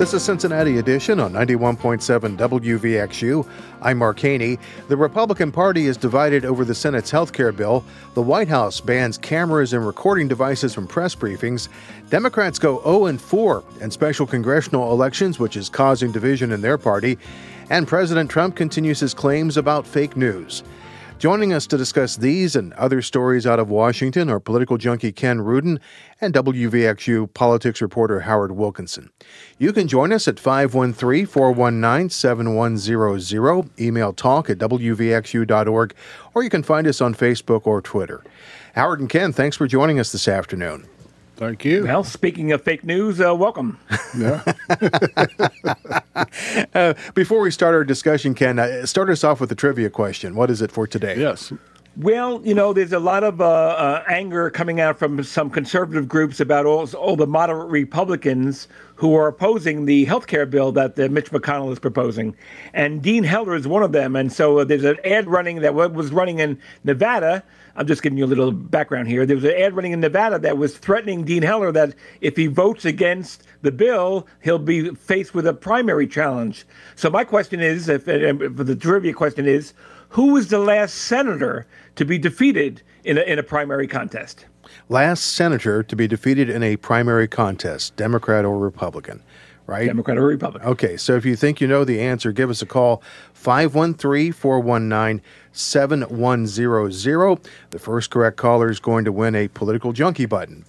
This is Cincinnati Edition on 91.7 WVXU. I'm Mark Haney. The Republican Party is divided over the Senate's health care bill. The White House bans cameras and recording devices from press briefings. Democrats go 0-4 in special congressional elections, which is causing division in their party. And President Trump continues his claims about fake news. Joining us to discuss these and other stories out of Washington are political junkie Ken Rudin and WVXU politics reporter Howard Wilkinson. You can join us at 513-419-7100, email talk@wvxu.org, or you can find us on Facebook or Twitter. Howard and Ken, thanks for joining us this afternoon. Thank you. Well, speaking of fake news, welcome. Yeah. Before we start our discussion, Ken, start us off with a trivia question. What is it for today? Yes. Well, there's a lot of anger coming out from some conservative groups about all the moderate Republicans who are opposing the health care bill that Mitch McConnell is proposing. And Dean Heller is one of them. And so there's an ad running that was running in Nevada. I'm just giving you a little background here. There was an ad running in Nevada that was threatening Dean Heller that if he votes against the bill, he'll be faced with a primary challenge. So my question is, if the trivia question is, who was the last senator to be defeated in a primary contest? Last senator to be defeated in a primary contest, Democrat or Republican, right? Democrat or Republican. Okay, so if you think you know the answer, give us a call, 513-419-7100. The first correct caller is going to win a political junkie button,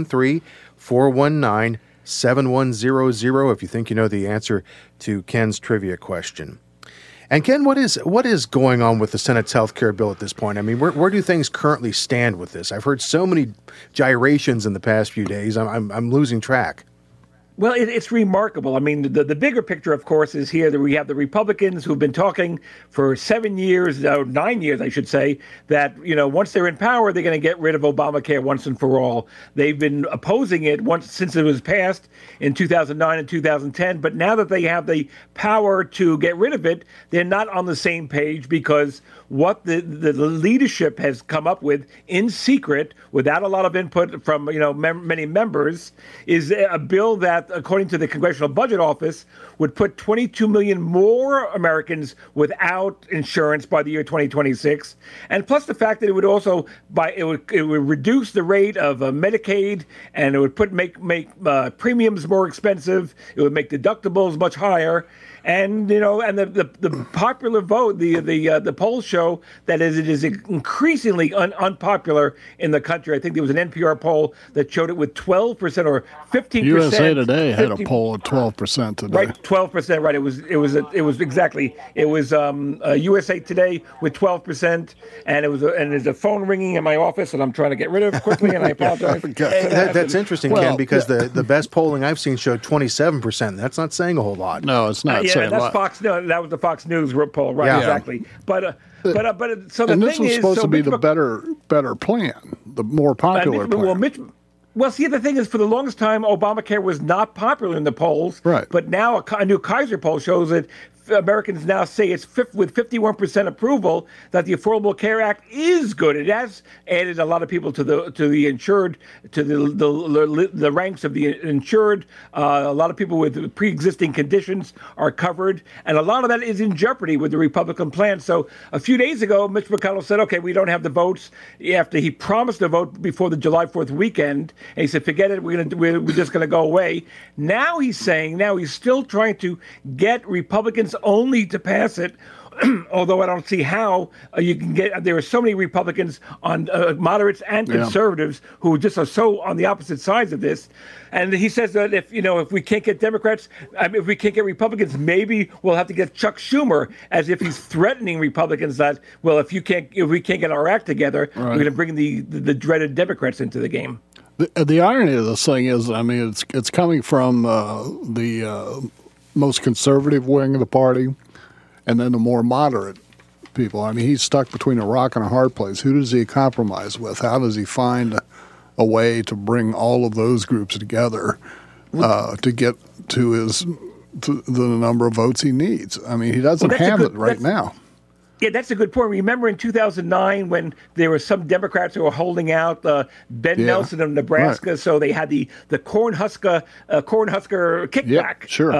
513-419-7100 if you think you know the answer to Ken's trivia question. And Ken, what is going on with the Senate's health care bill at this point? I mean, where do things currently stand with this? I've heard so many gyrations in the past few days. I'm losing track. Well, it's remarkable. I mean, the bigger picture, of course, is here that we have the Republicans who've been talking for 9 years, I should say, that, once they're in power, they're going to get rid of Obamacare once and for all. They've been opposing it since it was passed in 2009 and 2010. But now that they have the power to get rid of it, they're not on the same page because what the leadership has come up with in secret, without a lot of input from many members, is a bill that, according to the Congressional Budget Office, would put 22 million more Americans without insurance by the year 2026, and plus the fact that it would also it would reduce the rate of Medicaid, and it would make premiums more expensive. It would make deductibles much higher. And the popular vote, the polls show that it is increasingly unpopular in the country. I think there was an NPR poll that showed it with 12% or 15%. USA Today had a poll of 12% today. Right, 12%. Right, it was exactly. It was USA Today with 12%, and there's a phone ringing in my office, and I'm trying to get rid of it quickly, and I apologize. That's interesting, Ken, because the best polling I've seen showed 27%. That's not saying a whole lot. No, it's not. Yeah, that's Fox. No, that was the Fox News poll, right? Yeah. Exactly. But so the and thing this was supposed to be the better plan, the more popular plan. Well, see, the thing is, for the longest time, Obamacare was not popular in the polls. Right. But now a new Kaiser poll shows that Americans now say it's with 51% approval that the Affordable Care Act is good. It has added a lot of people to the insured, to the ranks of the insured. A lot of people with pre-existing conditions are covered, and a lot of that is in jeopardy with the Republican plan. So a few days ago, Mitch McConnell said, "Okay, we don't have the votes." After he promised to vote before the July 4th weekend, and he said, "Forget it. We're just going to go away." Now he's still trying to get Republicans only to pass it, although I don't see how you can get. There are so many Republicans on moderates and conservatives who just are so on the opposite sides of this. And he says that if we can't get Democrats, if we can't get Republicans, maybe we'll have to get Chuck Schumer, as if he's threatening Republicans that, well, if we can't get our act together, right, we're going to bring the dreaded Democrats into the game. The irony of this thing is, I mean, it's coming from the most conservative wing of the party, and then the more moderate people. I mean, he's stuck between a rock and a hard place. Who does he compromise with? How does he find a way to bring all of those groups together to get to the number of votes he needs? I mean, he doesn't have it right now. Yeah, that's a good point. Remember in 2009 when there were some Democrats who were holding out Ben Nelson of Nebraska, right. So they had the Cornhusker kickback, yep, sure.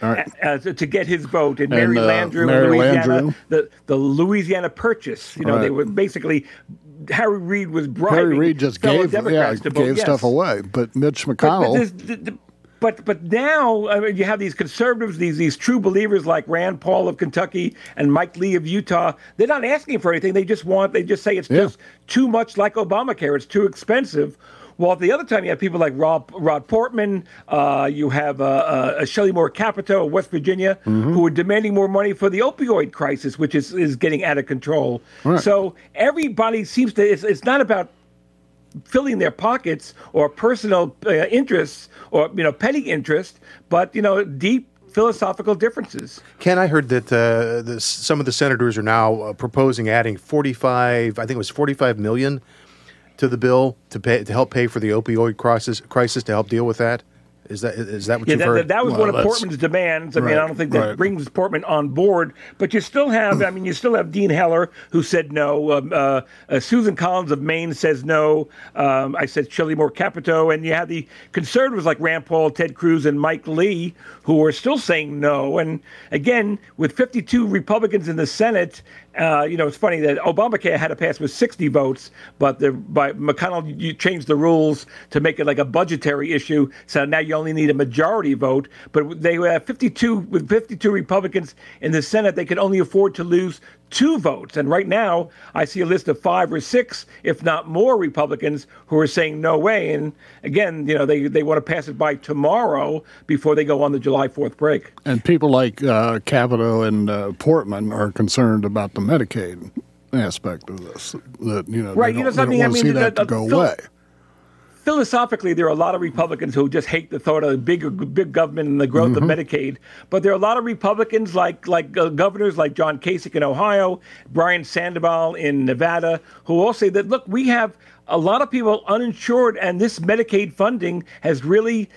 To get his vote, and Mary Landrieu in Louisiana, the Louisiana Purchase. You know, right. They were basically. Harry Reid was bribing. Harry Reid just gave stuff away, but Mitch McConnell. But now you have these conservatives, these true believers like Rand Paul of Kentucky and Mike Lee of Utah. They're not asking for anything. They just say it's just too much like Obamacare. It's too expensive. Well, at the other time, you have people like Rod Portman. You have Shelley Moore Capito of West Virginia, who are demanding more money for the opioid crisis, which is getting out of control. Right. So everybody seems to. It's not about filling their pockets or personal interests or petty interest, but deep philosophical differences. Ken, I heard that some of the senators are now proposing adding 45. I think it was 45 million to the bill to help pay for the opioid crisis to help deal with that. Is that what you've heard? That was one of Portman's demands. I mean, I don't think that brings Portman on board. But you still have, Dean Heller, who said no. Susan Collins of Maine says no. I said Shelley Moore Capito. And you have the conservatives like Rand Paul, Ted Cruz, and Mike Lee, who are still saying no. And again, with 52 Republicans in the Senate, it's funny that Obamacare had to pass with 60 votes, but by McConnell, you changed the rules to make it like a budgetary issue. So now you only need a majority vote. But they have 52 Republicans in the Senate. They can only afford to lose 2 votes. And right now, I see a list of 5 or 6, if not more, Republicans who are saying no way. And again, they want to pass it by tomorrow before they go on the July 4th break. And people like Capito and Portman are concerned about the Medicaid aspect of this. That right? They don't want to see that to go away. Philosophically, there are a lot of Republicans who just hate the thought of big government and the growth of Medicaid. But there are a lot of Republicans like governors like John Kasich in Ohio, Brian Sandoval in Nevada, who all say that, look, we have a lot of people uninsured, and this Medicaid funding has really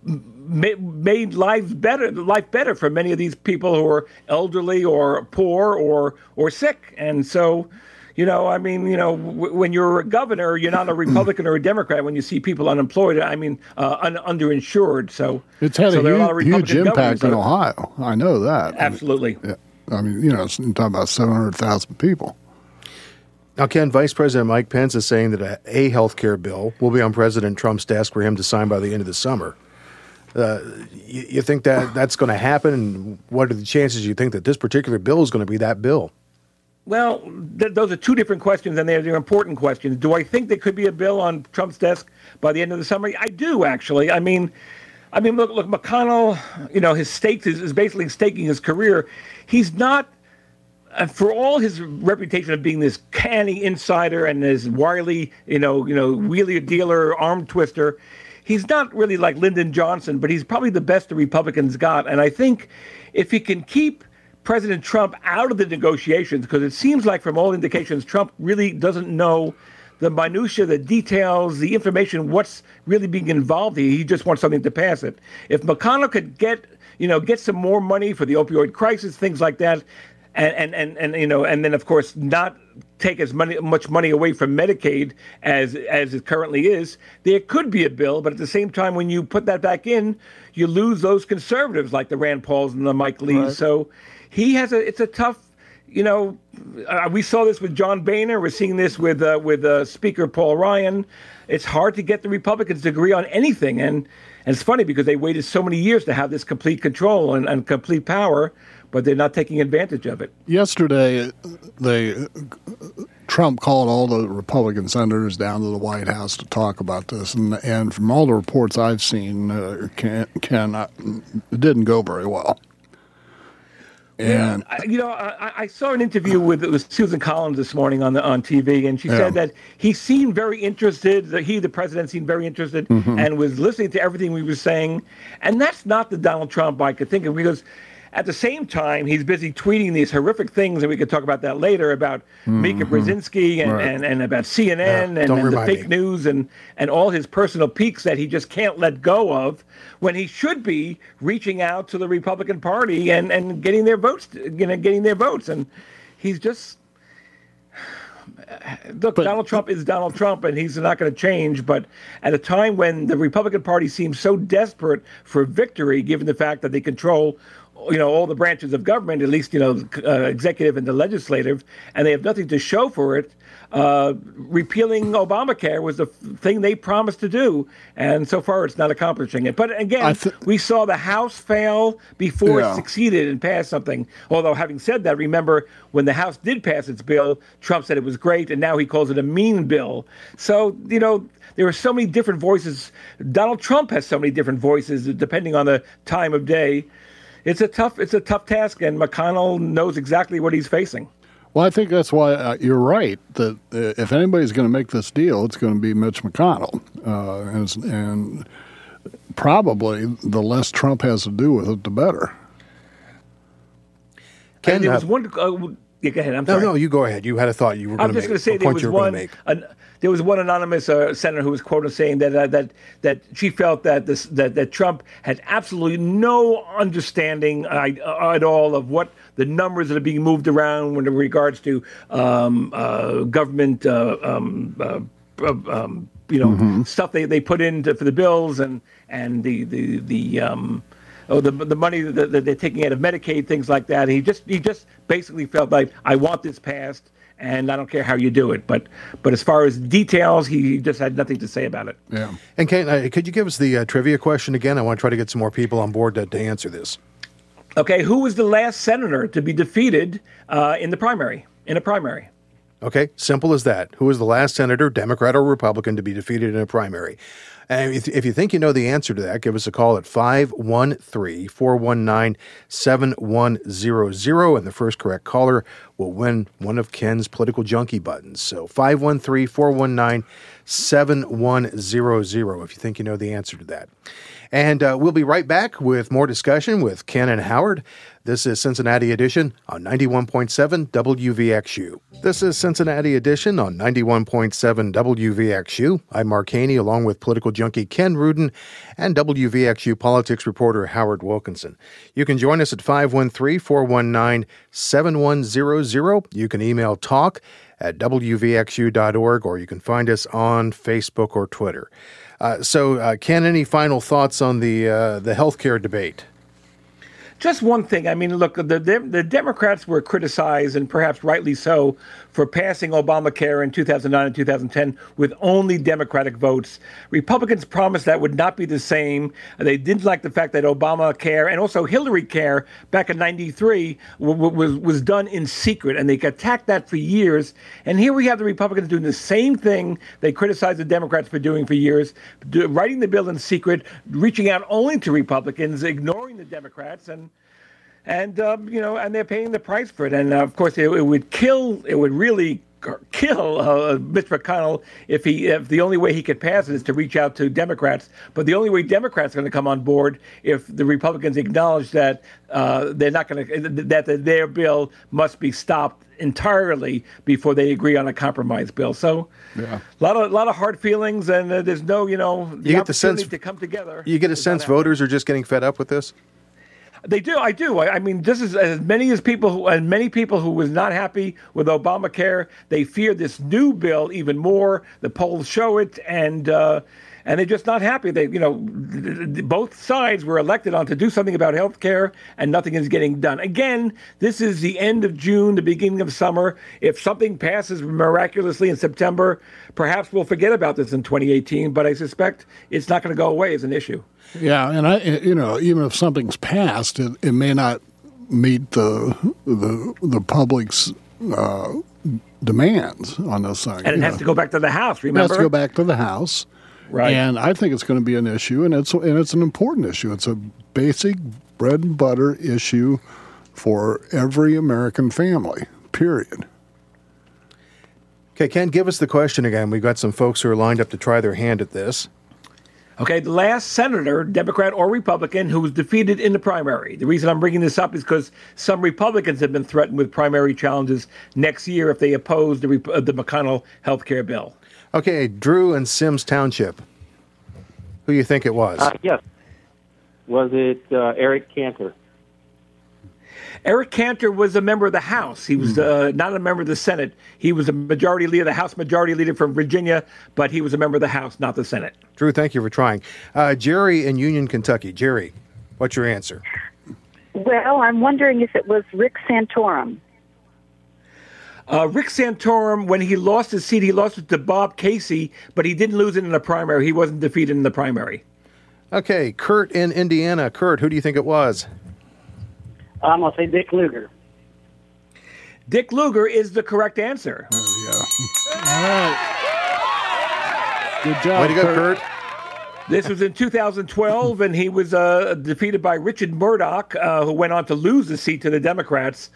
made life better for many of these people who are elderly or poor or sick. And so, when you're a governor, you're not a Republican or a Democrat when you see people unemployed. Underinsured. So it's had a huge impact in Ohio. I know that. Absolutely. You're talking about 700,000 people. Now, Ken, Vice President Mike Pence is saying that a health care bill will be on President Trump's desk for him to sign by the end of the summer. You think that's going to happen? And what are the chances you think that this particular bill is going to be that bill? Well, those are 2 different questions, and they're important questions. Do I think there could be a bill on Trump's desk by the end of the summer? I do, actually. I mean, look, McConnell, his stakes is basically staking his career. He's not, for all his reputation of being this canny insider and this wily, wheeler dealer, arm twister, he's not really like Lyndon Johnson, but he's probably the best the Republicans got. And I think if he can keep President Trump out of the negotiations, because it seems like from all indications, Trump really doesn't know the minutia, the details, the information, what's really being involved here. He just wants something to pass it. If McConnell could get some more money for the opioid crisis, things like that, and then of course not take much money away from Medicaid as it currently is, there could be a bill. But at the same time, when you put that back in, you lose those conservatives like the Rand Pauls and the Mike Lees. Right. So it's a tough, we saw this with John Boehner. We're seeing this with Speaker Paul Ryan. It's hard to get the Republicans to agree on anything. And it's funny because they waited so many years to have this complete control and complete power, but they're not taking advantage of it. Yesterday, Trump called all the Republican senators down to the White House to talk about this. And from all the reports I've seen, it didn't go very well. And I saw an interview with Susan Collins this morning on TV, and she said that he seemed very interested. The president, seemed very interested and was listening to everything we were saying. And that's not the Donald Trump I could think of, because at the same time, he's busy tweeting these horrific things, and we could talk about that later, about Mika Brzezinski and about CNN and the fake news and all his personal peaks that he just can't let go of, when he should be reaching out to the Republican Party and getting their votes, And he's just look. Donald Trump is Donald Trump, and he's not going to change. But at a time when the Republican Party seems so desperate for victory, given the fact that they control, all the branches of government, at least, executive and the legislative, and they have nothing to show for it. Repealing Obamacare was the thing they promised to do, and so far it's not accomplishing it. But again, we saw the House fail before it succeeded and passed something. Although, having said that, remember when the House did pass its bill, Trump said it was great, and now he calls it a mean bill. So, there are so many different voices. Donald Trump has so many different voices depending on the time of day. It's a tough task, and McConnell knows exactly what he's facing. Well, I think that's why you're right, that if anybody's going to make this deal, it's going to be Mitch McConnell. And probably the less Trump has to do with it, the better. Ken, there was one... go ahead. I'm sorry. No, you go ahead. You had a thought you were going to make. I'm just going to say there was one anonymous senator who was quoted saying that she felt that Trump had absolutely no understanding at all of what the numbers that are being moved around in regards to government, stuff they put in for the bills and the money that they're taking out of Medicaid, things like that. He just basically felt like, I want this passed, and I don't care how you do it. But as far as details, he just had nothing to say about it. Yeah. And Kate, could you give us the trivia question again? I want to try to get some more people on board to answer this. Okay, who was the last senator to be defeated in a primary? Okay, simple as that. Who was the last senator, Democrat or Republican, to be defeated in a primary? And if you think you know the answer to that, give us a call at 513-419-7100, and the first correct caller will win one of Ken's Political Junkie buttons. So 513-419-7100 if you think you know the answer to that. And we'll be right back with more discussion with Ken and Howard. This is Cincinnati Edition on 91.7 WVXU. This is Cincinnati Edition on 91.7 WVXU. I'm Mark Haney, along with political junkie Ken Rudin and WVXU politics reporter Howard Wilkinson. You can join us at 513-419-7100. You can email talk@wvxu.org, or you can find us on Facebook or Twitter. So, Ken, any final thoughts on the healthcare debate? Just one thing. I mean, look, the Democrats were criticized, and perhaps rightly so, for passing Obamacare in 2009 and 2010 with only Democratic votes. Republicans promised that would not be the same. They didn't like the fact that Obamacare and also Hillary Care back in 93 was done in secret, and they attacked that for years. And here we have the Republicans doing the same thing they criticized the Democrats for doing for years, writing the bill in secret, reaching out only to Republicans, ignoring the Democrats, and they're paying the price for it. And of course, it would really kill Mitch McConnell if the only way he could pass it is to reach out to Democrats. But the only way Democrats are going to come on board if the Republicans acknowledge that they're not going to, that their bill must be stopped entirely before they agree on a compromise bill. So, a lot of hard feelings, and there's no, you get the sense to come together. You get a sense voters are just getting fed up with this. They do. I do. I mean, this is many people who was not happy with Obamacare. They fear this new bill even more. The polls show it, and they're just not happy. They, both sides were elected on to do something about health care, and nothing is getting done. Again, this is the end of June, the beginning of summer. If something passes miraculously in September, perhaps we'll forget about this in 2018. But I suspect it's not going to go away as an issue. Yeah, and even if something's passed, it may not meet the public's demands on this thing. And it has to go back to the House. Remember, it has to go back to the House. Right. And I think it's going to be an issue, and it's an important issue. It's a basic bread and butter issue for every American family. Period. Okay, Ken, give us the question again. We've got some folks who are lined up to try their hand at this. Okay, the last senator, Democrat or Republican, who was defeated in the primary. The reason I'm bringing this up is because some Republicans have been threatened with primary challenges next year if they oppose the McConnell health care bill. Okay, Drew and Sims Township. Who do you think it was? Yes. Was it Eric Cantor? Eric Cantor was a member of the House. He was not a member of the Senate. He was a majority leader, the House majority leader from Virginia, but he was a member of the House, not the Senate. Drew, thank you for trying. Jerry in Union, Kentucky. Jerry, what's your answer? Well, I'm wondering if it was Rick Santorum. Rick Santorum, when he lost his seat, he lost it to Bob Casey, but he didn't lose it in the primary. He wasn't defeated in the primary. Okay, Kurt in Indiana. Kurt, who do you think it was? I'm going to say Dick Lugar. Dick Lugar is the correct answer. Oh, yeah. All right. Good job, Way to go, Kurt. This was in 2012, and he was defeated by Richard Murdoch, who went on to lose the seat to the Democrats.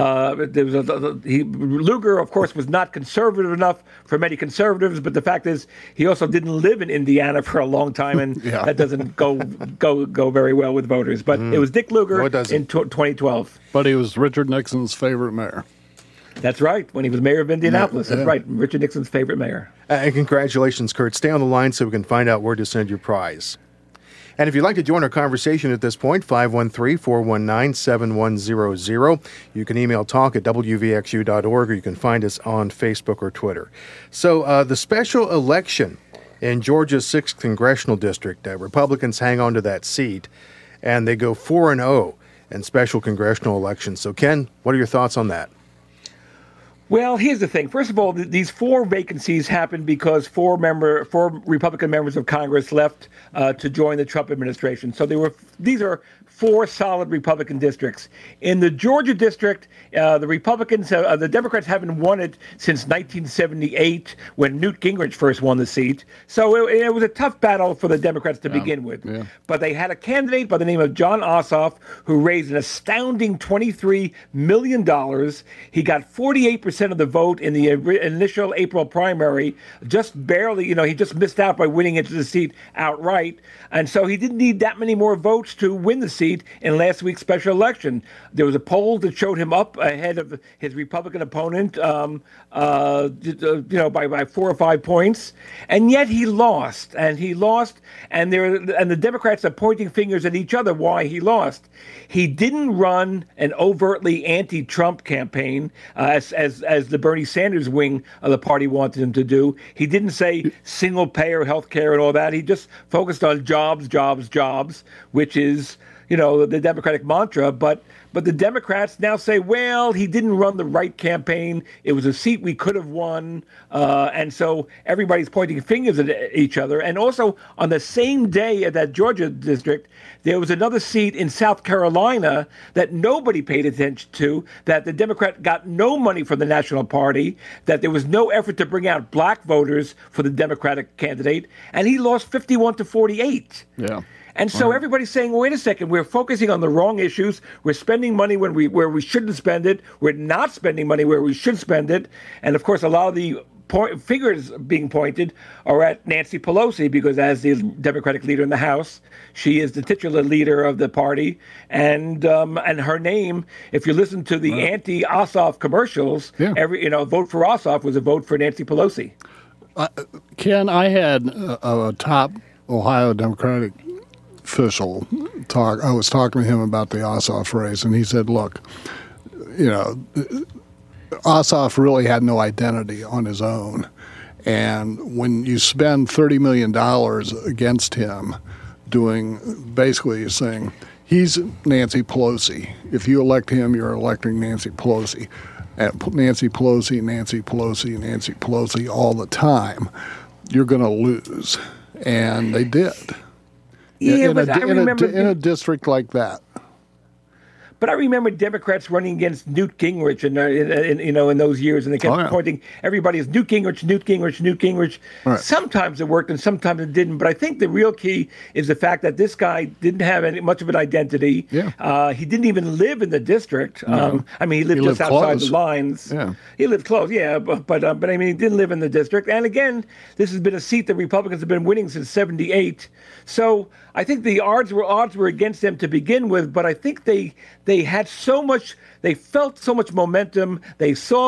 Lugar, of course, was not conservative enough for many conservatives, but the fact is he also didn't live in Indiana for a long time, and that doesn't go very well with voters. But it was Dick Lugar in 2012. But he was Richard Nixon's favorite mayor. That's right, when he was mayor of Indianapolis. That's right, Richard Nixon's favorite mayor. And congratulations, Kurt. Stay on the line so we can find out where to send your prize. And if you'd like to join our conversation at this point, 513-419-7100. You can email talk@wvxu.org, or you can find us on Facebook or Twitter. So the special election in Georgia's 6th Congressional District, Republicans hang on to that seat, and they go 4-0 in special congressional elections. So, Ken, what are your thoughts on that? Well, here's the thing. First of all, these 4 vacancies happened because 4 Republican members of Congress left to join the Trump administration. So these are 4 solid Republican districts. In the Georgia district, the Democrats haven't won it since 1978 when Newt Gingrich first won the seat. So it was a tough battle for the Democrats to begin with. Yeah. But they had a candidate by the name of Jon Ossoff who raised an astounding $23 million. He got 48% of the vote in the initial April primary, just barely, he just missed out by winning into the seat outright. And so he didn't need that many more votes to win the seat in last week's special election. There was a poll that showed him up ahead of his Republican opponent, by 4 or 5 points. And yet he lost, and the Democrats are pointing fingers at each other why he lost. He didn't run an overtly anti-Trump campaign, as the Bernie Sanders wing of the party wanted him to do. He didn't say single-payer health care and all that. He just focused on jobs, jobs, jobs, which is, the Democratic mantra. But the Democrats now say, well, he didn't run the right campaign. It was a seat we could have won. And so everybody's pointing fingers at each other. And also on the same day at that Georgia district, there was another seat in South Carolina that nobody paid attention to, that the Democrat got no money from the National Party, that there was no effort to bring out black voters for the Democratic candidate. And he lost 51-48. Yeah. And so everybody's saying, wait a second, we're focusing on the wrong issues. We're spending money where we shouldn't spend it. We're not spending money where we should spend it. And, of course, a lot of the fingers being pointed are at Nancy Pelosi, because as the Democratic leader in the House, she is the titular leader of the party. And her name, if you listen to the anti-Ossoff commercials, every vote for Ossoff was a vote for Nancy Pelosi. Ken, I had a top Ohio Democratic official talk. I was talking to him about the Ossoff race, and he said, look, Ossoff really had no identity on his own. And when you spend $30 million against him basically saying, he's Nancy Pelosi. If you elect him, you're electing Nancy Pelosi. And Nancy Pelosi, Nancy Pelosi, Nancy Pelosi all the time, you're going to lose. And they did. Yeah, but I remember in a district like that. But I remember Democrats running against Newt Gingrich in those years, and they kept pointing everybody as Newt Gingrich, Newt Gingrich, Newt Gingrich. Right. Sometimes it worked and sometimes it didn't. But I think the real key is the fact that this guy didn't have much of an identity. Yeah. He didn't even live in the district. No. He lived just outside the lines. Yeah. He lived close, but he didn't live in the district. And again, this has been a seat that Republicans have been winning since '78. So I think the odds were against them to begin with, but I think they had so much, they felt so much momentum. They saw the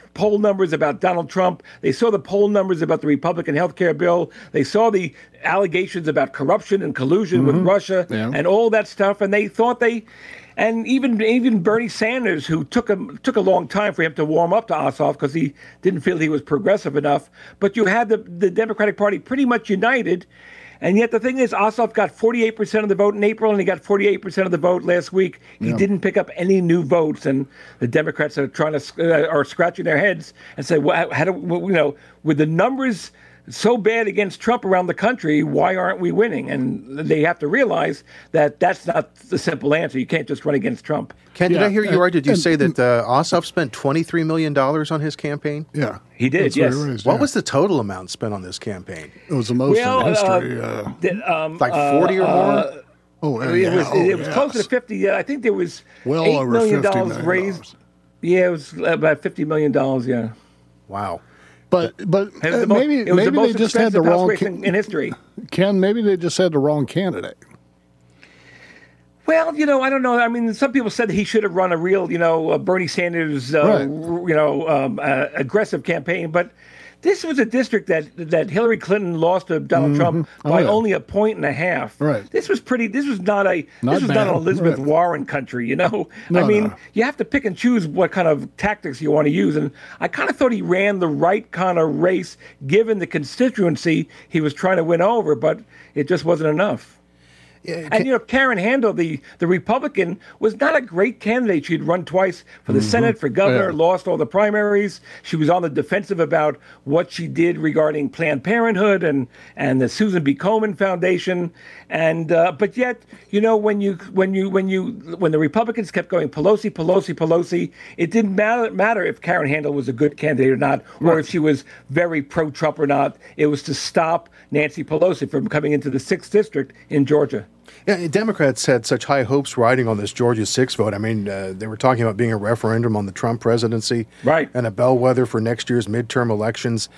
poll numbers about Donald Trump. They saw the poll numbers about the Republican health care bill. They saw the allegations about corruption and collusion with Russia and all that stuff. And they thought and even Bernie Sanders, who took a long time for him to warm up to Ossoff because he didn't feel he was progressive enough. But you had the Democratic Party pretty much united. And yet the thing is, Ossoff got 48% of the vote in April, and he got 48% of the vote last week. He didn't pick up any new votes, and the Democrats are are scratching their heads and say, well, how do with the numbers so bad against Trump around the country, why aren't we winning? And they have to realize that that's not the simple answer. You can't just run against Trump. Ken, did I hear you right? Did you say that Ossoff spent $23 million on his campaign? Yeah. He did, yes. What was the total amount spent on this campaign? It was the most in history. Like 40 or more? It was closer to 50. I think there was $8 million raised. Yeah, it was about $50 million, yeah. Wow. But maybe they just had the wrong in history. Ken, maybe they just had the wrong candidate. Well, I don't know. I mean, some people said that he should have run a real, Bernie Sanders, aggressive campaign. But this was a district that Hillary Clinton lost to Donald Trump by only a point and a half. Right. This was not an Elizabeth Warren country, you have to pick and choose what kind of tactics you want to use. And I kind of thought he ran the right kind of race given the constituency he was trying to win over, but it just wasn't enough. Yeah, and Karen Handel, the Republican, was not a great candidate. She'd run twice for the Senate, for governor, lost all the primaries. She was on the defensive about what she did regarding Planned Parenthood and the Susan B. Komen Foundation. And but yet, when the Republicans kept going Pelosi, it didn't matter if Karen Handel was a good candidate or not, or if she was very pro-Trump or not. It was to stop Nancy Pelosi from coming into the 6th district in Georgia. Yeah, Democrats had such high hopes riding on this Georgia 6 vote. I mean, they were talking about being a referendum on the Trump presidency, right, and a bellwether for next year's midterm elections.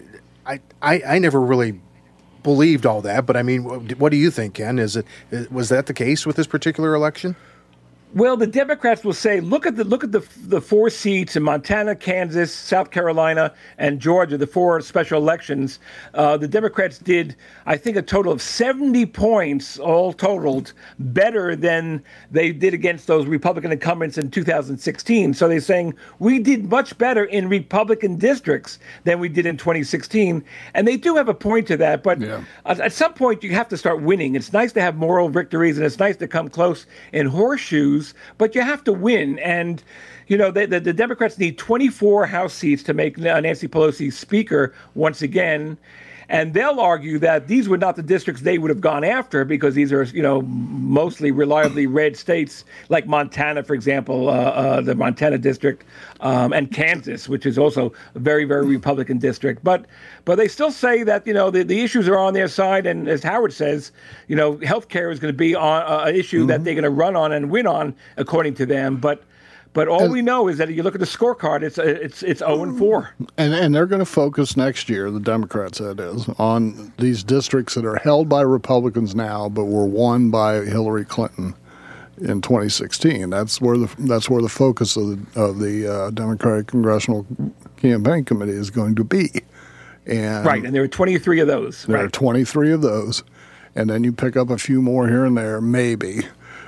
I never really believed all that, but I mean, what do you think, Ken? Was that the case with this particular election? Well, the Democrats will say, look at the 4 seats in Montana, Kansas, South Carolina, and Georgia, the 4 special elections. The Democrats did, I think, a total of 70 points, all totaled, better than they did against those Republican incumbents in 2016. So they're saying we did much better in Republican districts than we did in 2016. And they do have a point to that. But at some point, you have to start winning. It's nice to have moral victories, and it's nice to come close in horseshoes. But you have to win. And, the Democrats need 24 House seats to make Nancy Pelosi Speaker once again. And they'll argue that these were not the districts they would have gone after because these are, mostly reliably red states like Montana, for example, the Montana district, and Kansas, which is also a very, very Republican district. But they still say that, the issues are on their side. And as Howard says, health care is going to be an issue that they're going to run on and win on, according to them. But all we know is that if you look at the scorecard, it's 0-4. And they're going to focus next year, the Democrats, that is, on these districts that are held by Republicans now, but were won by Hillary Clinton in 2016. That's where the focus of the Democratic Congressional Campaign Committee is going to be. And and there are 23 of those. There are 23 of those, and then you pick up a few more here and there, maybe.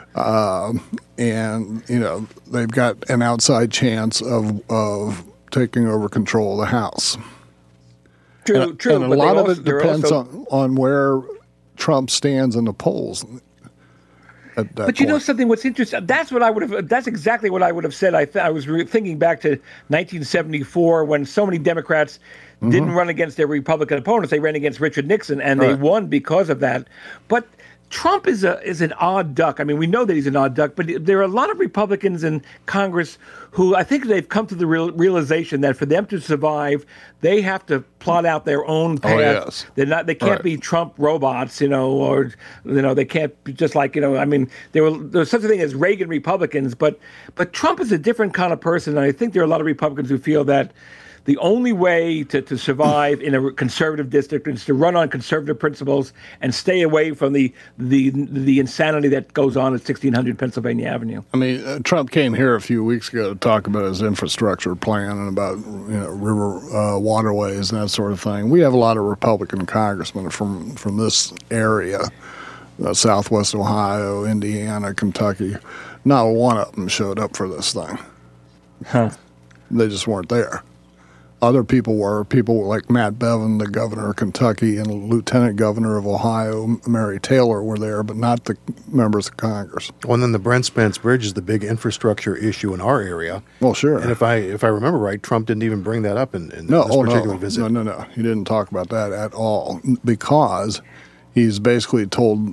And they've got an outside chance of taking over control of the House. True. And a lot of it depends on where Trump stands in the polls. At that point. Something? What's interesting? That's exactly what I would have said. I was thinking back to 1974 when so many Democrats didn't run against their Republican opponents. They ran against Richard Nixon, and they won because of that. But Trump is an odd duck. I mean, we know that he's an odd duck, but there are a lot of Republicans in Congress who I think they've come to the realization that for them to survive, they have to plot out their own path. Oh, yes. They can't be Trump robots, or they can't be just like, I mean, there's such a thing as Reagan Republicans, but Trump is a different kind of person, and I think there are a lot of Republicans who feel that the only way to survive in a conservative district is to run on conservative principles and stay away from the insanity that goes on at 1600 Pennsylvania Avenue. I mean, Trump came here a few weeks ago to talk about his infrastructure plan and about river waterways and that sort of thing. We have a lot of Republican congressmen from this area, Southwest Ohio, Indiana, Kentucky. Not one of them showed up for this thing. Huh. They just weren't there. Other people were. People like Matt Bevin, the governor of Kentucky, and Lieutenant Governor of Ohio, Mary Taylor, were there, but not the members of Congress. Well, and then the Brent Spence Bridge is the big infrastructure issue in our area. Well, sure. And if I remember right, Trump didn't even bring that up in this particular visit. No. He didn't talk about that at all because he's basically told,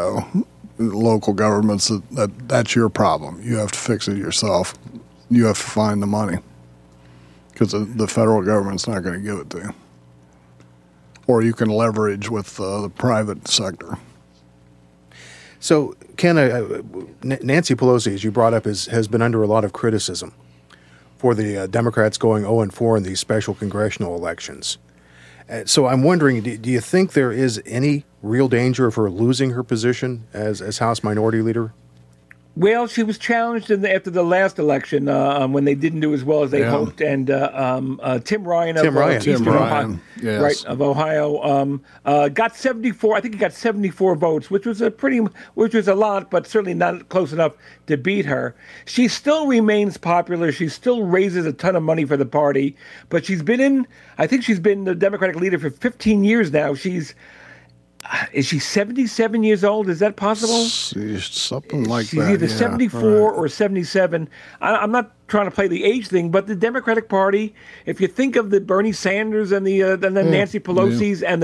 local governments that's your problem. You have to fix it yourself. You have to find the money. Because the federal government's not going to give it to you. Or you can leverage with the private sector. So, Ken, Nancy Pelosi, as you brought up, has been under a lot of criticism for the Democrats going 0-4 in these special congressional elections. So I'm wondering, do you think there is any real danger of her losing her position as House Minority Leader? Well, she was challenged after the last election when they didn't do as well as they hoped, and Tim Ryan of Ohio, yes. right, of Ohio, got 74. I think he got 74 votes, which was a lot, but certainly not close enough to beat her. She still remains popular. She still raises a ton of money for the party, but she's been the Democratic leader for 15 years now. Is she 77 years old? Is that possible? Something like She's that. either 74 or 77. I'm not trying to play the age thing, but the Democratic Party, if you think of the Bernie Sanders and the Nancy Pelosi's and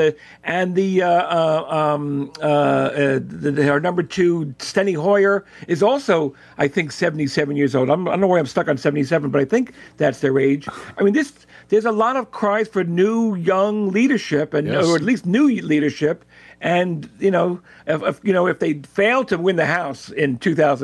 our number 2 Steny Hoyer is also, I think, 77 years old. I don't know why I'm stuck on 77, but I think that's their age. I mean, there's a lot of cries for new, young leadership, or at least new leadership. And if they fail to win the House in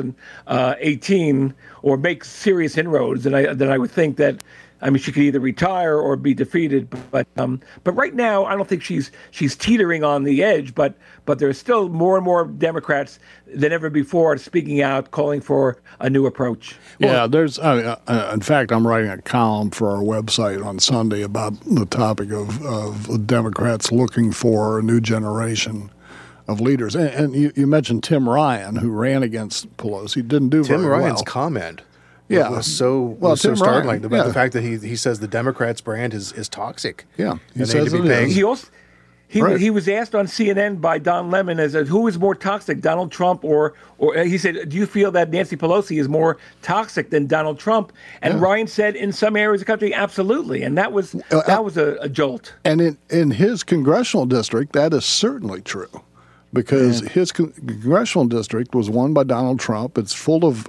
2018 or make serious inroads, then I would think that she could either retire or be defeated. But right now, I don't think she's teetering on the edge. But there's still more and more Democrats than ever before speaking out, calling for a new approach. Yeah, there's. In fact, I'm writing a column for our website on Sunday about the topic of the Democrats looking for a new generation of leaders. And you mentioned Tim Ryan, who ran against Pelosi, didn't do very well. Tim Ryan's comment. Yeah, was so startling about the fact that he says the Democrats' brand is toxic. Yeah, he says it is. He was asked on CNN by Don Lemon as who is more toxic, Donald Trump or he said, do you feel that Nancy Pelosi is more toxic than Donald Trump? And Ryan said, in some areas of the country, absolutely, and that was a jolt. And in his congressional district, that is certainly true. Because his congressional district was won by Donald Trump. It's full of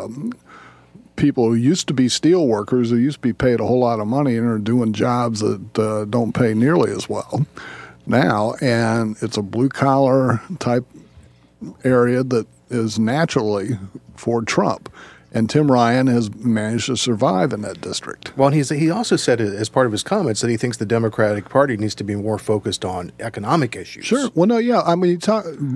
people who used to be steel workers, who used to be paid a whole lot of money and are doing jobs that don't pay nearly as well now. And it's a blue-collar type area that is naturally for Trump. And Tim Ryan has managed to survive in that district. Well, and he also said, as part of his comments, that he thinks the Democratic Party needs to be more focused on economic issues. Sure. Well, no, yeah. I mean,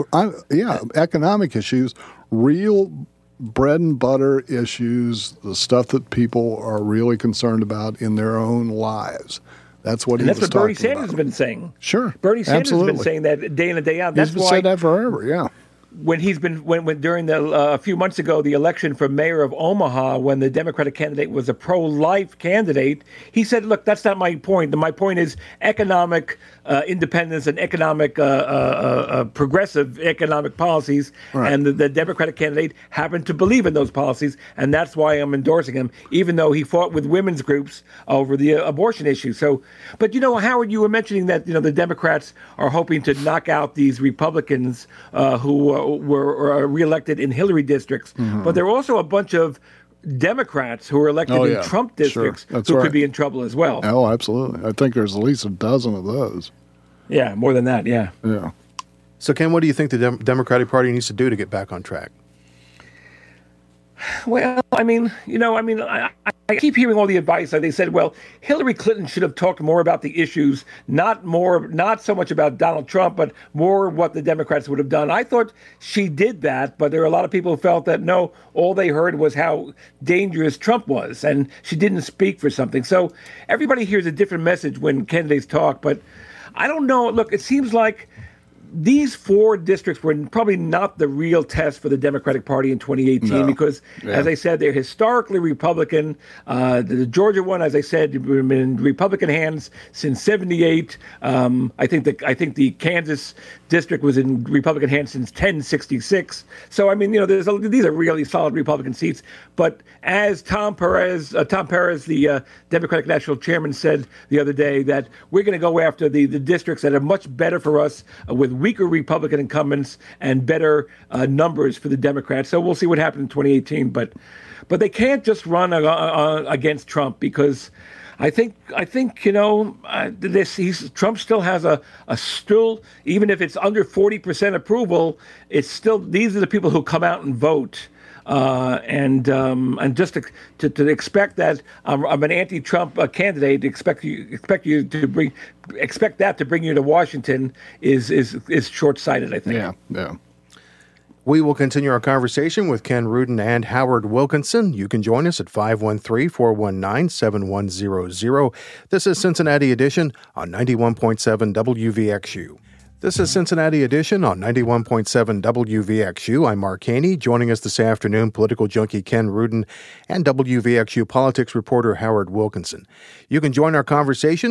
economic issues, real bread and butter issues, the stuff that people are really concerned about in their own lives. That's what he was talking about. Bernie Sanders has been saying. Sure. Bernie Sanders has been saying that day in and day out. He's been saying that forever, yeah. When during a few months ago, the election for mayor of Omaha, when the Democratic candidate was a pro-life candidate, he said, look, that's not my point. My point is economic independence and economic progressive economic policies. Right. And the Democratic candidate happened to believe in those policies. And that's why I'm endorsing him, even though he fought with women's groups over the abortion issue. So, but, Howard, you were mentioning that, the Democrats are hoping to knock out these Republicans who were reelected in Hillary districts. Mm-hmm. But there are also a bunch of Democrats who are elected in Trump districts who could be in trouble as well. Oh, absolutely. I think there's at least a dozen of those. Yeah, more than that, yeah. Yeah. So, Ken, what do you think the Democratic Party needs to do to get back on track? Well, I keep hearing all the advice. Like they said, well, Hillary Clinton should have talked more about the issues, not so much about Donald Trump, but more what the Democrats would have done. I thought she did that, but there are a lot of people who felt that no, all they heard was how dangerous Trump was, and she didn't speak for something. So everybody hears a different message when candidates talk, but I don't know. Look, it seems like these 4 districts were probably not the real test for the Democratic Party in 2018 because, as I said, they're historically Republican. The Georgia one, as I said, been in Republican hands since '78. I think the Kansas district was in Republican hands since 1066. So these are really solid Republican seats. But as Tom Perez, the Democratic National Chairman, said the other day, that we're going to go after the districts that are much better for us with weaker Republican incumbents and better numbers for the Democrats. So we'll see what happens in 2018. But they can't just run against Trump because I think Trump still has a even if it's under 40% approval, it's still these are the people who come out and vote. And just to expect that I'm an anti-Trump candidate, expect that to bring you to Washington is short-sighted, I think. Yeah. We will continue our conversation with Ken Rudin and Howard Wilkinson. You can join us at 513-419-7100. This is Cincinnati Edition on 91.7 WVXU. This is Cincinnati Edition on 91.7 WVXU. I'm Mark Haney. Joining us this afternoon, political junkie Ken Rudin and WVXU politics reporter Howard Wilkinson. You can join our conversation,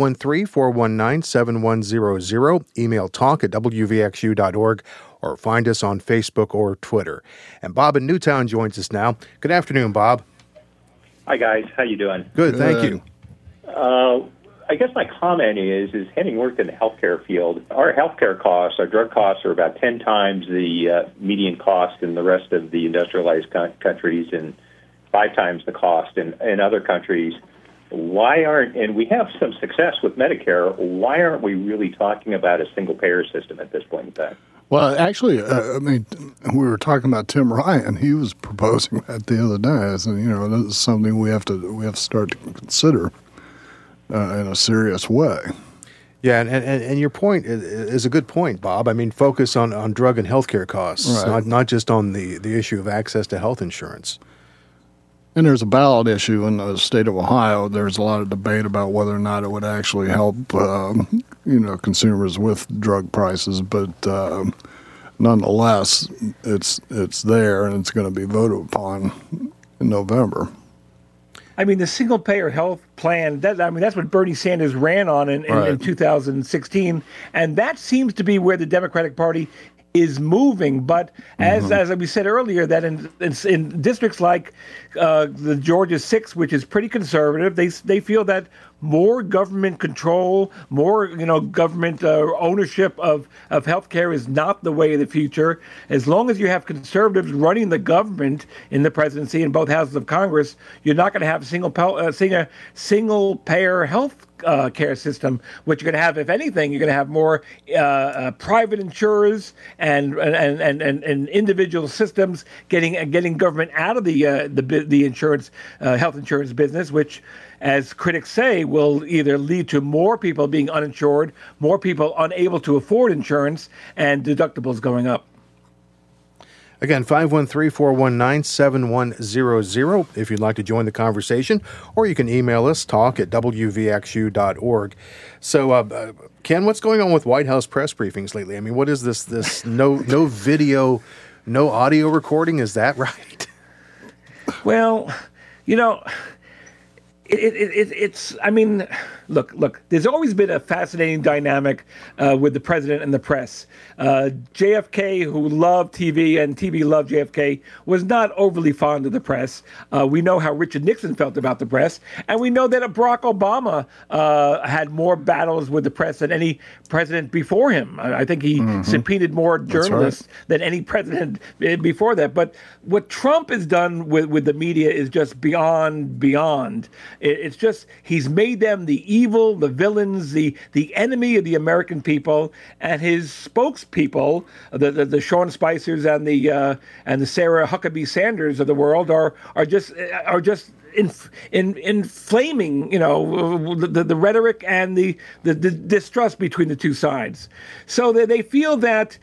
513-419-7100. Email talk@wvxu.org or find us on Facebook or Twitter. And Bob in Newtown joins us now. Good afternoon, Bob. Hi, guys. How you doing? Good, thank you. I guess my comment is having worked in the healthcare field, our healthcare costs, our drug costs are about 10 times the median cost in the rest of the industrialized countries and 5 times the cost in other countries. And we have some success with Medicare, why aren't we really talking about a single-payer system at this point in time? Well, actually, we were talking about Tim Ryan. He was proposing that the other day. This is something we have to start to consider in a serious way. Yeah, and your point is a good point, Bob. Focus on drug and healthcare costs, right. not just on the issue of access to health insurance. And there's a ballot issue in the state of Ohio. There's a lot of debate about whether or not it would actually help, consumers with drug prices. But nonetheless, it's there and it's going to be voted upon in November. The single-payer health plan, that's what Bernie Sanders ran on in 2016, and that seems to be where the Democratic Party is moving. But as we said earlier, that in districts like the Georgia 6, which is pretty conservative, they feel that more government control, more government ownership of healthcare is not the way of the future. As long as you have conservatives running the government in the presidency in both houses of Congress, you're not going to have a single payer health care system. What you're going to have, if anything, you're going to have more private insurers and individual systems getting government out of the insurance health insurance business, which, as critics say, will either lead to more people being uninsured, more people unable to afford insurance, and deductibles going up. Again, 513-419-7100 if you'd like to join the conversation, or you can email us, talk@wvxu.org. So, Ken, what's going on with White House press briefings lately? What is this no video, no audio recording? Is that right? Well, it's. Look. There's always been a fascinating dynamic with the president and the press. JFK, who loved TV and TV loved JFK, was not overly fond of the press. We know how Richard Nixon felt about the press, and we know that Barack Obama had more battles with the press than any president before him. I think he subpoenaed more journalists than any president before that. But what Trump has done with the media is just beyond. It's just he's made them the evil, the villains, the enemy of the American people, and his spokespeople, the Sean Spicers and the Sarah Huckabee Sanders of the world are just inflaming, the rhetoric and the distrust between the two sides. So they feel that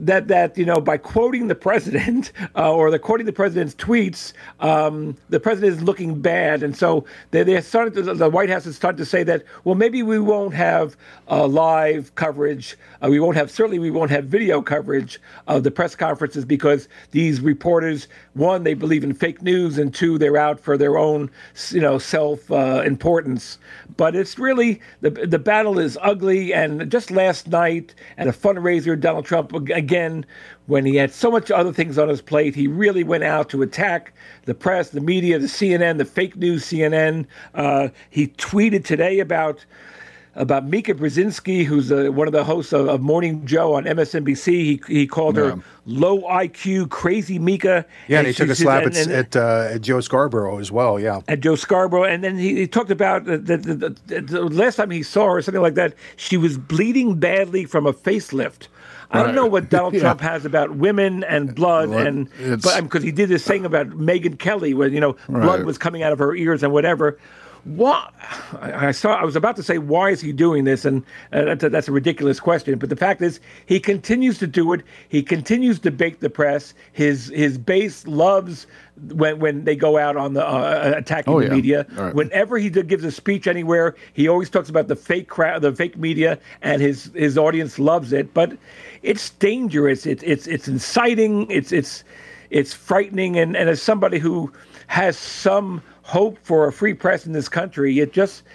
by quoting the president or quoting the president's tweets, the president is looking bad, and so they're starting to. The White House is starting to say that, well, maybe we won't have live coverage. We won't have video coverage of the press conferences because these reporters, one, they believe in fake news, and two, they're out for their own self importance. But it's really the battle is ugly. And just last night at a fundraiser, Donald Trump again, when he had so much other things on his plate, he really went out to attack the press, the media, the CNN, the fake news CNN. He tweeted today about Mika Brzezinski, who's one of the hosts of Morning Joe on MSNBC. He called her low IQ, crazy Mika. Yeah, and he took a slap at Joe Scarborough as well, yeah. At Joe Scarborough. And then he talked about the last time he saw her, something like that, she was bleeding badly from a facelift. I don't know what Donald Trump has about women and blood, but because he did this thing about Megyn Kelly, where blood was coming out of her ears and whatever. What I was about to say, why is he doing this? And that's a ridiculous question. But the fact is, he continues to do it. He continues to bait the press. His base loves when they go out on the attacking the media. Right. Whenever he gives a speech anywhere, he always talks about the fake crowd, the fake media, and his audience loves it. But it's dangerous. It's inciting. It's frightening. And as somebody who has some hope for a free press in this country, it just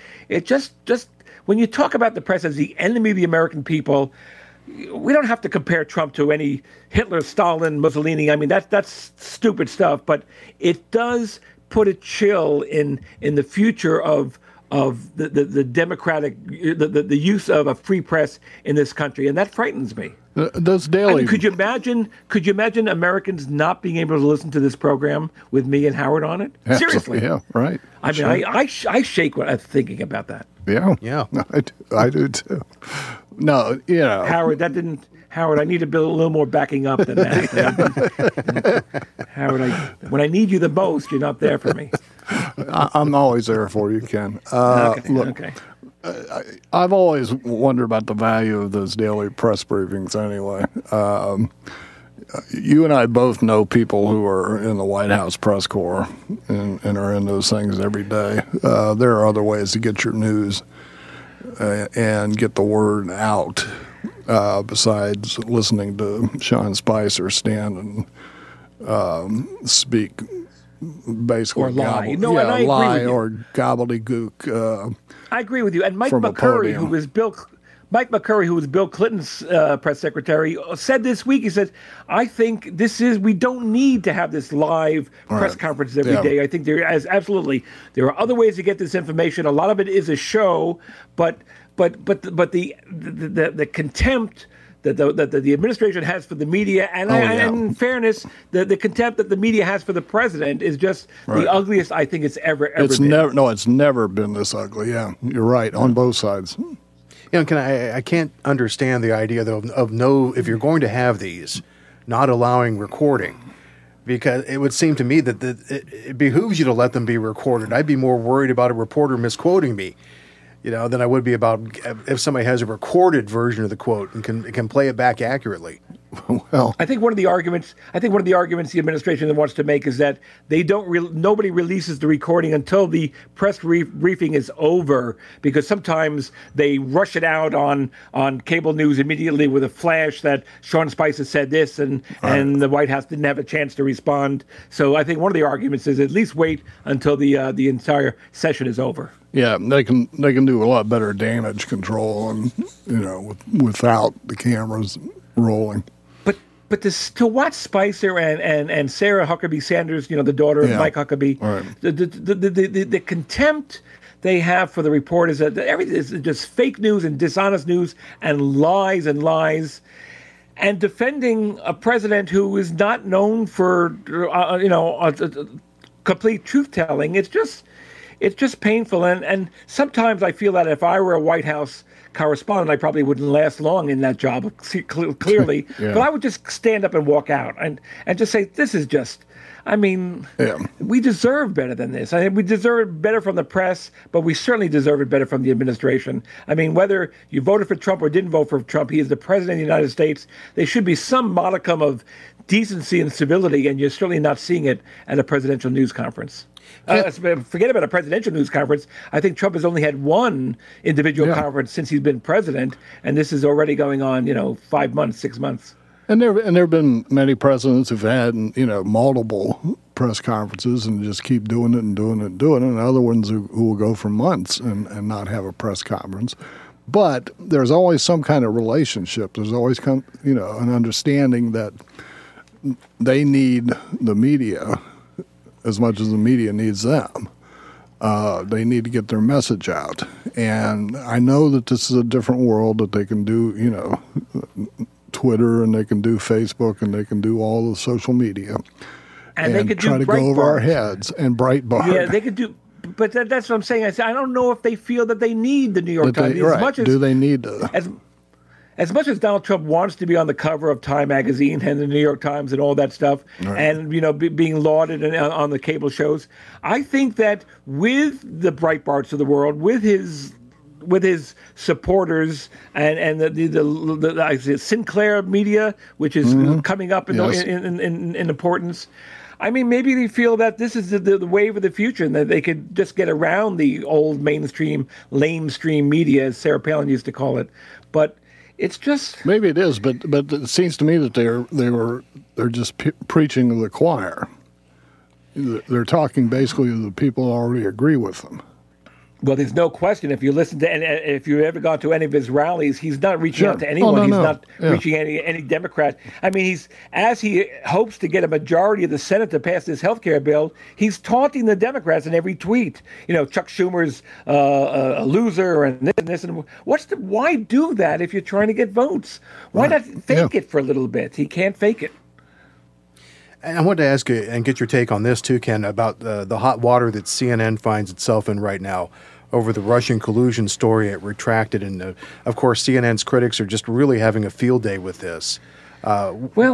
when you talk about the press as the enemy of the American people, we don't have to compare Trump to any Hitler, Stalin, Mussolini. I mean, that's stupid stuff, but it does put a chill in the future of the democratic, the use of a free press in this country, and that frightens me. Those daily. I mean, could you imagine Americans not being able to listen to this program with me and Howard on it? Seriously, yeah, right. I mean, I shake when I'm thinking about that. Yeah. I do too. No, Howard, Howard, I need a little more backing up than that. Howard, when I need you the most, you're not there for me. I'm always there for you, Ken. Okay. I've always wondered about the value of those daily press briefings anyway. You and I both know people who are in the White House press corps and are in those things every day. There are other ways to get your news and get the word out besides listening to Sean Spicer stand and speak basically or lie. Lie or gobbledygook. I agree with you. And Mike McCurry, who was Bill Clinton's press secretary, said this week, he said, I think we don't need to have this live press conference every day. I think there are other ways to get this information. A lot of it is a show, but the contempt that the administration has for the media, and in fairness, the contempt that the media has for the president is just the ugliest I think it's ever been. It's never been this ugly. Yeah, you're right on both sides. I can't understand the idea though of if you're going to have these, not allowing recording, because it would seem to me that it behooves you to let them be recorded. I'd be more worried about a reporter misquoting me, than I would be about if somebody has a recorded version of the quote and can play it back accurately. Well, I think one of the arguments the administration wants to make is that nobody releases the recording until the press briefing is over, because sometimes they rush it out on cable news immediately with a flash that Sean Spicer said this and the White House didn't have a chance to respond. So I think one of the arguments is at least wait until the entire session is over. Yeah, they can do a lot better damage control and without the cameras rolling. But to watch Spicer and Sarah Huckabee Sanders, the daughter of Mike Huckabee, the contempt they have for the reporters, that everything is just fake news and dishonest news and lies, and defending a president who is not known for complete truth telling. it's just painful. And sometimes I feel that if I were a White House correspondent, I probably wouldn't last long in that job, clearly. Yeah. But I would just stand up and walk out and just say, this is just, I mean, we deserve better than this. I mean, we deserve it better from the press, but we certainly deserve it better from the administration. I mean, whether you voted for Trump or didn't vote for Trump, he is the president of the United States. There should be some modicum of decency and civility, and you're certainly not seeing it at a presidential news conference. Forget about a presidential news conference. I think Trump has only had one individual conference since he's been president, and this is already going on, 5 months, 6 months. And there have been many presidents who've had, multiple press conferences and just keep doing it and doing it and doing it, and other ones who will go for months and not have a press conference. But there's always some kind of relationship. There's always, an understanding that they need the media as much as the media needs them. They need to get their message out. And I know that this is a different world, that they can do, Twitter, and they can do Facebook, and they can do all the social media, and they could try do to go over our heads, and Breitbart. Yeah, they could do. But that's what I'm saying. I don't know if they feel that they need the New York Times Do they need to? As much as Donald Trump wants to be on the cover of Time magazine and the New York Times and all that stuff, and being lauded on the cable shows, I think that with the Breitbarts of the world, with his supporters and the Sinclair media, which is coming up in importance. I mean, maybe they feel that this is the wave of the future, and that they could just get around the old mainstream, lamestream media, as Sarah Palin used to call it. But it's just maybe it is, but it seems to me that they're just preaching to the choir. They're talking basically to the people who already agree with them. Well, there's no question. If you listen to, and if you've ever gone to any of his rallies, he's not reaching out to anyone. He's not reaching any Democrat. I mean, as he hopes to get a majority of the Senate to pass this health care bill, he's taunting the Democrats in every tweet. Chuck Schumer's a loser and this and this. And why do that if you're trying to get votes? Why not fake it for a little bit? He can't fake it. And I wanted to ask you and get your take on this too, Ken, about the hot water that CNN finds itself in right now over the Russian collusion story it retracted. And, of course, CNN's critics are just really having a field day with this. I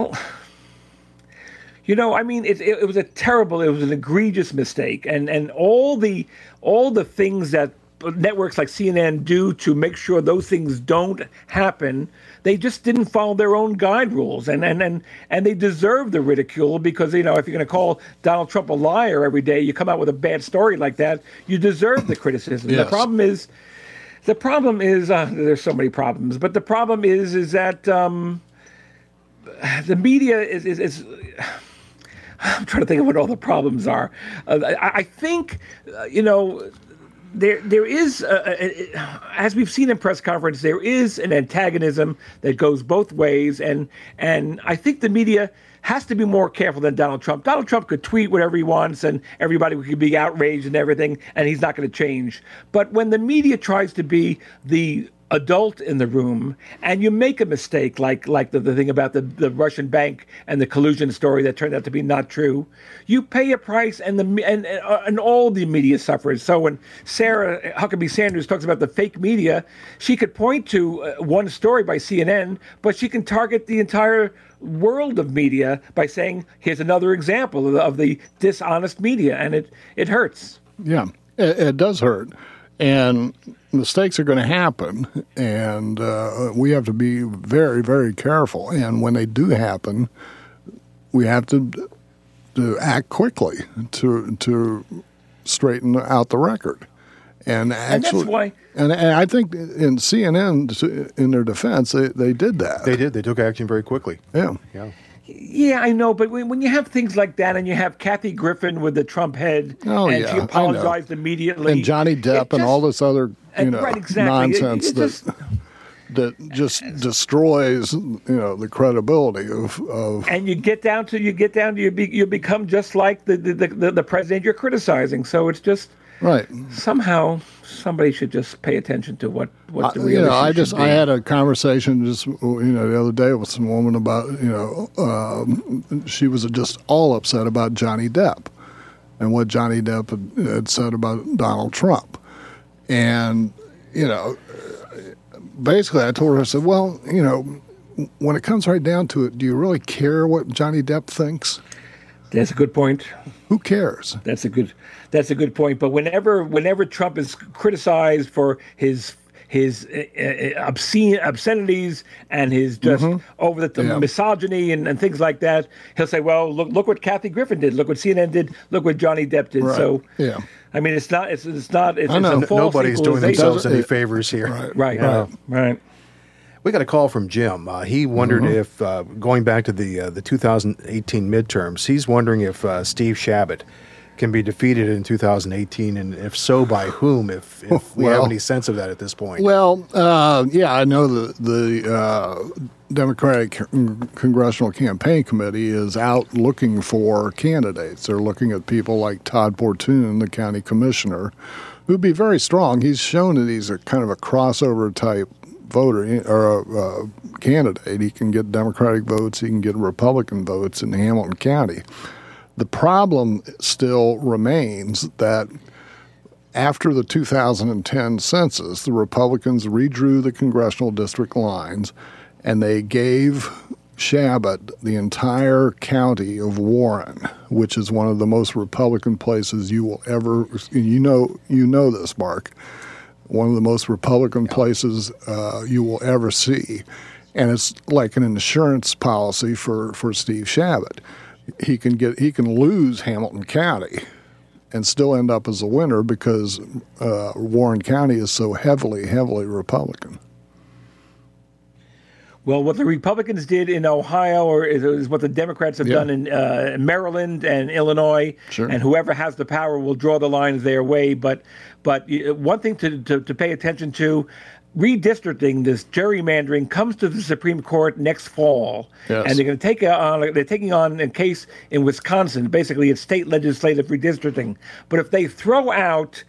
mean, it was an egregious mistake. And all the things that networks like CNN do to make sure those things don't happen, they just didn't follow their own guide rules, and they deserve the ridicule, because if you're going to call Donald Trump a liar every day, you come out with a bad story like that, you deserve the criticism. Yes. The problem is there's so many problems, but the problem is that the media is I'm trying to think of what all the problems are. I think There is, as we've seen in press conference, there is an antagonism that goes both ways, and I think the media has to be more careful than Donald Trump. Donald Trump could tweet whatever he wants, and everybody could be outraged and everything, and he's not going to change. But when the media tries to be the adult in the room, and you make a mistake, like the thing about the Russian bank and the collusion story that turned out to be not true, you pay a price, and all the media suffers. So when Sarah Huckabee Sanders talks about the fake media, she could point to one story by CNN, but she can target the entire world of media by saying, here's another example of the dishonest media, and it hurts. Yeah, it does hurt. And mistakes are going to happen, and we have to be very, very careful. And when they do happen, we have to act quickly to straighten out the record. And actually, that's why. And I think in CNN, in their defense, they did that. They did. They took action very quickly. Yeah. Yeah, I know, but when you have things like that, and you have Kathy Griffin with the Trump head, she apologized immediately, and Johnny Depp and all this other nonsense that just destroys the credibility of. And you become just like the president you're criticizing. So it's just right. Somehow somebody should just pay attention to what the real issue I had a conversation the other day with some woman about she was just all upset about Johnny Depp, and what Johnny Depp had said about Donald Trump. And, basically I told her, I said, well, when it comes right down to it, do you really care what Johnny Depp thinks? That's a good point. Who cares? That's a good point. But whenever Trump is criticized for his obscenities and his just over the misogyny and things like that, he'll say, "Well, look what Kathy Griffin did. Look what CNN did. Look what Johnny Depp did." Right. So, yeah. I mean, it's a false Nobody's doing themselves any equalization. favors here. Right. We got a call from Jim. He wondered if, going back to the 2018 midterms, he's wondering if Steve Chabot can be defeated in 2018, and if so, by whom, if we have any sense of that at this point. Well, I know the Democratic Congressional Campaign Committee is out looking for candidates. They're looking at people like Todd Portune, the county commissioner, who'd be very strong. He's shown that he's a kind of a crossover type voter or candidate. He can get Democratic votes. He can get Republican votes in Hamilton County. The problem still remains that after the 2010 census, the Republicans redrew the congressional district lines, and they gave Chabot the entire county of Warren, which is one of the most Republican places you will ever. You know this, Mark. One of the most Republican places you will ever see, and it's like an insurance policy for Steve Chabot. He can lose Hamilton County and still end up as a winner because Warren County is so heavily Republican. Well, what the Republicans did in Ohio is what the Democrats have done in Maryland and Illinois, Sure. And whoever has the power will draw the lines their way. But one thing to pay attention to, redistricting, this gerrymandering, comes to the Supreme Court next fall, Yes. and they're going to they're taking on a case in Wisconsin. Basically, it's state legislative redistricting. But if they throw out,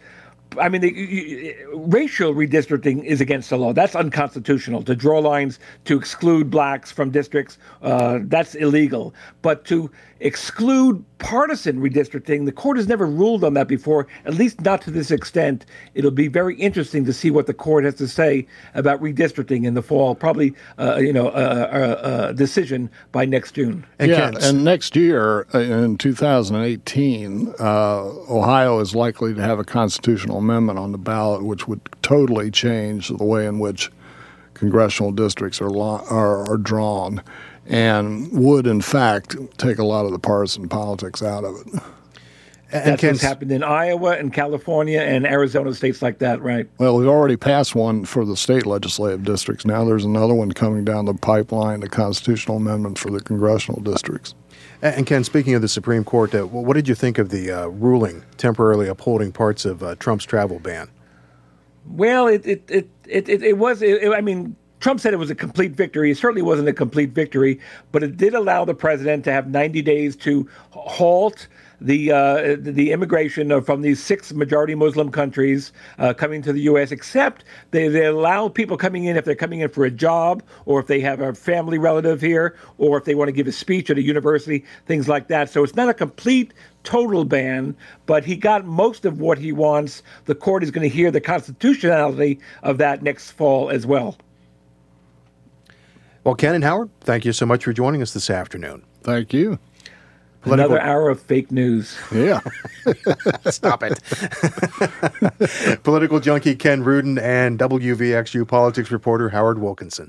racial redistricting is against the law. That's unconstitutional. To draw lines to exclude blacks from districts, that's illegal. But to exclude partisan redistricting, the court has never ruled on that before, at least not to this extent. It'll be very interesting to see what the court has to say about redistricting in the fall. Probably, a decision by next June. And next year, in 2018, Ohio is likely to have a constitutional amendment on the ballot, which would totally change the way in which congressional districts are drawn, and would, in fact, take a lot of the partisan politics out of it. That's what's happened in Iowa and California and Arizona, states like that, right? Well, we've already passed one for the state legislative districts. Now there's another one coming down the pipeline, the constitutional amendment for the congressional districts. And Ken, speaking of the Supreme Court, what did you think of the ruling temporarily upholding parts of Trump's travel ban? Well, it was. Trump said it was a complete victory. It certainly wasn't a complete victory, but it did allow the president to have 90 days to halt the immigration from these 6 majority Muslim countries coming to the U.S., except they allow people coming in if they're coming in for a job, or if they have a family relative here, or if they want to give a speech at a university, things like that. So it's not a complete total ban, but he got most of what he wants. The court is going to hear the constitutionality of that next fall as well. Well, Ken and Howard, thank you so much for joining us this afternoon. Thank you. Another hour of fake news. Yeah. Stop it. Political junkie Ken Rudin and WVXU politics reporter Howard Wilkinson.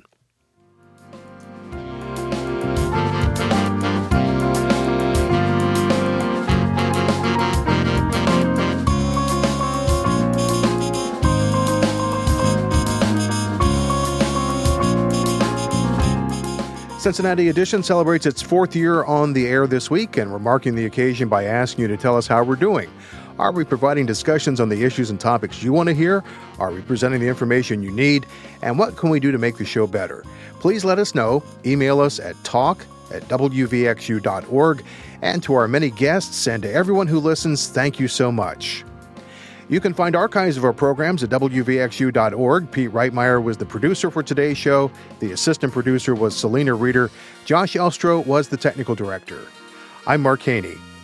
Cincinnati Edition celebrates its 4th year on the air this week, and we're marking the occasion by asking you to tell us how we're doing. Are we providing discussions on the issues and topics you want to hear? Are we presenting the information you need? And what can we do to make the show better? Please let us know. Email us at talk@wvxu.org. And to our many guests and to everyone who listens, thank you so much. You can find archives of our programs at WVXU.org. Pete Reitmeyer was the producer for today's show. The assistant producer was Selena Reeder. Josh Elstro was the technical director. I'm Mark Haney.